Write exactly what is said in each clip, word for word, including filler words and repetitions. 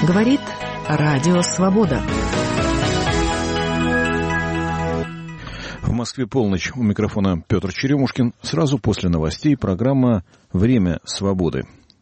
Говорит Радио Свобода. В Москве полночь. У микрофона Петр Черемушкин. Сразу после новостей программа «Время свободы».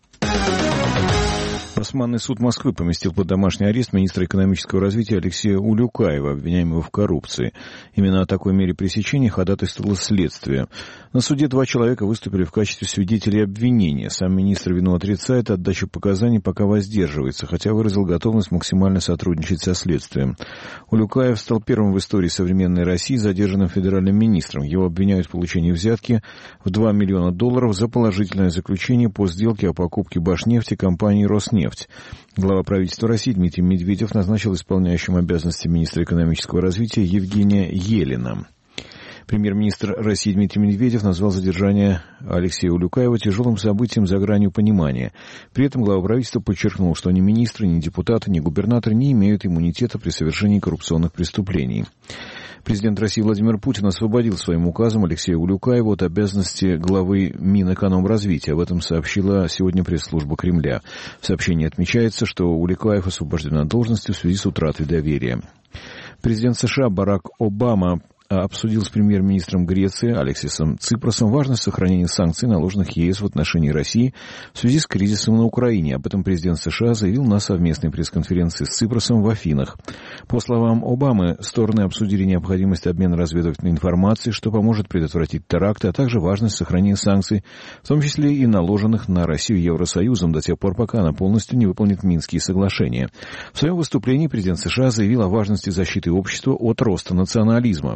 Басманный суд Москвы поместил под домашний арест министра экономического развития Алексея Улюкаева, обвиняемого в коррупции. Именно о такой мере пресечения ходатайствовало следствие. На суде два человека выступили в качестве свидетелей обвинения. Сам министр вину отрицает, отдача показаний пока воздерживается, хотя выразил готовность максимально сотрудничать со следствием. Улюкаев стал первым в истории современной России задержанным федеральным министром. Его обвиняют в получении взятки в два миллиона долларов за положительное заключение по сделке о покупке Башнефти компании «Роснефть». Глава правительства России Дмитрий Медведев назначил исполняющим обязанности министра экономического развития Евгения Елена. Премьер-министр России Дмитрий Медведев назвал задержание Алексея Улюкаева тяжелым событием за гранью понимания. При этом глава правительства подчеркнул, что ни министры, ни депутаты, ни губернаторы не имеют иммунитета при совершении коррупционных преступлений. Президент России Владимир Путин освободил своим указом Алексея Улюкаева от обязанности главы Минэкономразвития. Об этом сообщила сегодня пресс-служба Кремля. В сообщении отмечается, что Улюкаев освобожден от должности в связи с утратой доверия. Президент США Барак Обама обсудил с премьер-министром Греции Алексисом Ципросом важность сохранения санкций, наложенных ЕС в отношении России в связи с кризисом на Украине. Об этом президент США заявил на совместной пресс-конференции с Ципросом в Афинах. По словам Обамы, стороны обсудили необходимость обмена разведывательной информацией, что поможет предотвратить теракты, а также важность сохранения санкций, в том числе и наложенных на Россию Евросоюзом до тех пор, пока она полностью не выполнит Минские соглашения. В своем выступлении президент США заявил о важности защиты общества от роста национализма.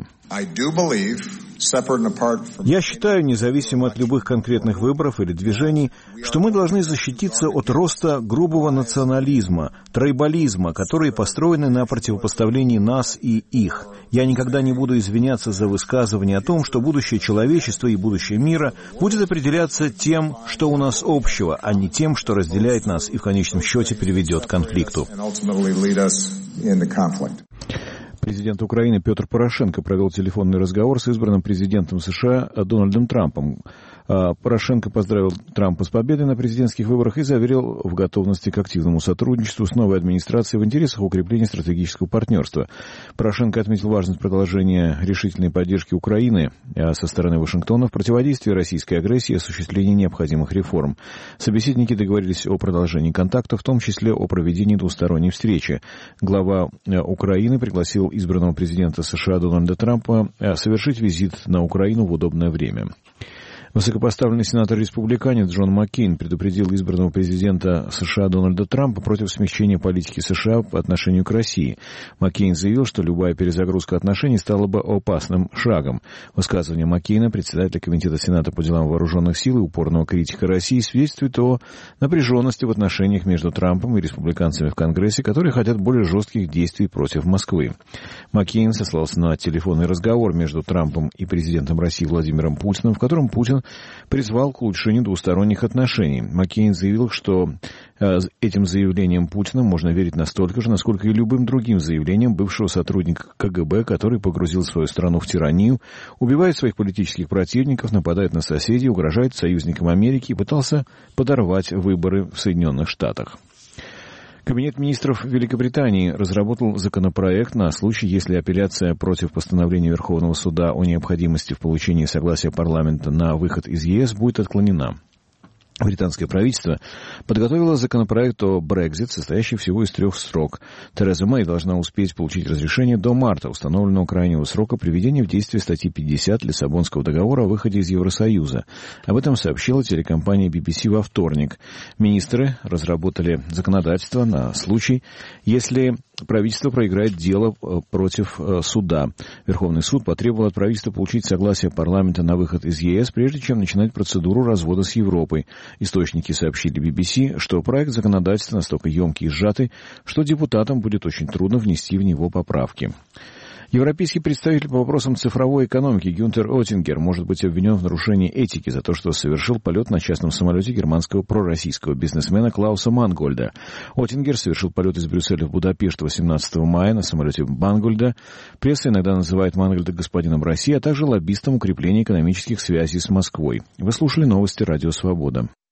Я считаю, независимо от любых конкретных выборов или движений, что мы должны защититься от роста грубого национализма, тройбализма, которые построены на противопоставлении нас и их. Я никогда не буду извиняться за высказывание о том, что будущее человечества и будущее мира будет определяться тем, что у нас общего, а не тем, что разделяет нас и в конечном счете приведет к конфликту. Президент Украины Петр Порошенко провел телефонный разговор с избранным президентом США Дональдом Трампом. Порошенко поздравил Трампа с победой на президентских выборах и заверил в готовности к активному сотрудничеству с новой администрацией в интересах укрепления стратегического партнерства. Порошенко отметил важность продолжения решительной поддержки Украины со стороны Вашингтона в противодействии российской агрессии и осуществлении необходимых реформ. Собеседники договорились о продолжении контактов, в том числе о проведении двусторонней встречи. Глава Украины пригласил избранного президента США Дональда Трампа совершить визит на Украину в удобное время. Высокопоставленный сенатор-республиканец Джон Маккейн предупредил избранного президента США Дональда Трампа против смягчения политики США по отношению к России. Маккейн заявил, что любая перезагрузка отношений стала бы опасным шагом. Высказывание Маккейна, председателя Комитета Сената по делам вооруженных сил и упорного критика России, свидетельствует о напряженности в отношениях между Трампом и республиканцами в Конгрессе, которые хотят более жестких действий против Москвы. Маккейн сослался на телефонный разговор между Трампом и президентом России Владимиром Путиным, в котором Путин призвал к улучшению двусторонних отношений. Маккейн заявил, что э, этим заявлением Путина можно верить настолько же, насколько и любым другим заявлением бывшего сотрудника КГБ, который погрузил свою страну в тиранию, убивает своих политических противников, нападает на соседей, угрожает союзникам Америки и пытался подорвать выборы в Соединенных Штатах. Кабинет министров Великобритании разработал законопроект на случай, если апелляция против постановления Верховного суда о необходимости в получении согласия парламента на выход из ЕС будет отклонена. Британское правительство подготовило законопроект о Брексит, состоящий всего из трех строк. Тереза Мэй должна успеть получить разрешение до марта, установленного крайнего срока приведения в действие статьи пятьдесят Лиссабонского договора о выходе из Евросоюза. Об этом сообщила телекомпания би би си во вторник. Министры разработали законодательство на случай, если правительство проиграет дело против суда. Верховный суд потребовал от правительства получить согласие парламента на выход из ЕС, прежде чем начинать процедуру развода с Европой. Источники сообщили би би си, что проект законодательства настолько емкий и сжатый, что депутатам будет очень трудно внести в него поправки. Европейский представитель по вопросам цифровой экономики Гюнтер Оттингер может быть обвинен в нарушении этики за то, что совершил полет на частном самолете германского пророссийского бизнесмена Клауса Мангольда. Оттингер совершил полет из Брюсселя в Будапешт восемнадцатого мая на самолете Мангольда. Пресса иногда называет Мангольда господином России, а также лоббистом укрепления экономических связей с Москвой. Вы слушали новости Радио Свобода.